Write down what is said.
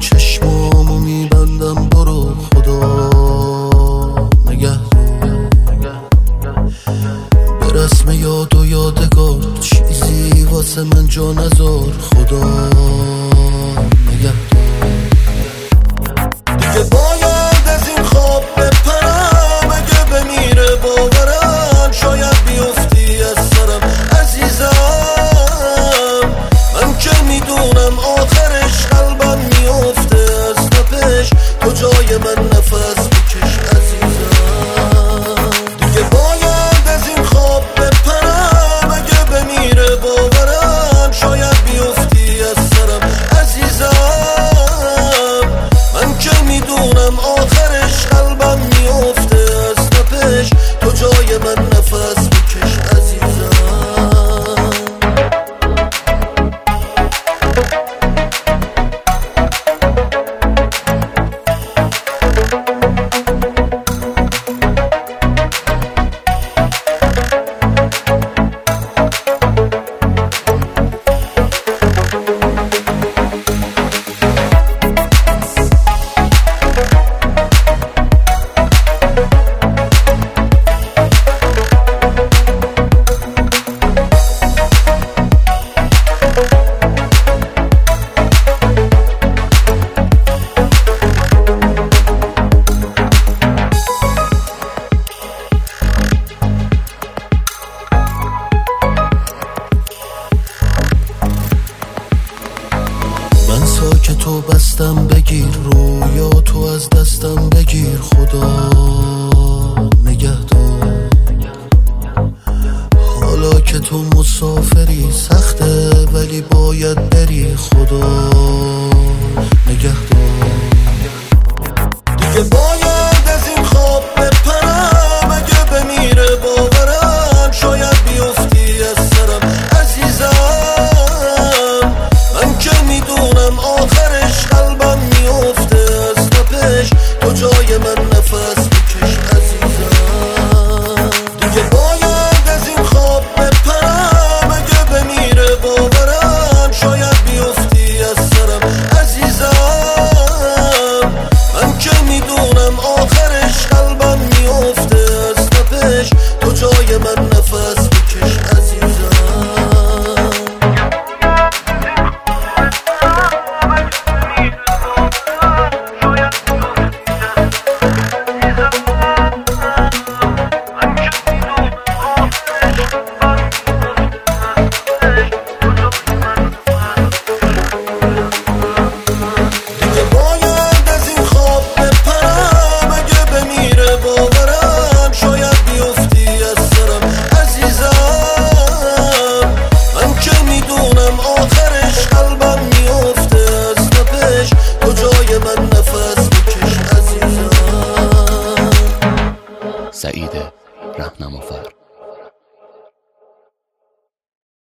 چشمامو میبندم برو خدا نگهدار. به رسم یاد و یادگار چیزی واسه من جا نذار خدا نگهدار. دیگه باید از این خواب بپرم، اگه بمیره باورم شاید بیفتی از سرم عزیزم. من که میدونم آخرش قلبم میفته از تپش، تو جای من نفس بکش عزیزم. دیگه باید از این خواب بپرم، اگه بمیره باورم شاید بیفتی از سرم عزیزم. من که میدونم آخرش قلبم میفته از تپش، تو جای من نفس بکش عزیزم. من ساکتو بستم بگیر، رویا تو از دستم بگیر خدا نگهدار. حالا که تو مسافری سخته ولی باید بری خدا نگهدار. دیگه باید از این خواب بپرم، اگه بمیره باورم شاید بیفتی از سرم عزیزم. من که میدونم آخرش قلبم میفته از تپش، تو جای من نفس بکش عزیزم. دیگه باید از این خواب بپرم، اگه بمیره باورم شاید بیفتی از سرم عزیزم. من که میدونم آخرش قلبم میفته از تپش، تو جای من نفس بکش عزیزم. سعید رهنمافر.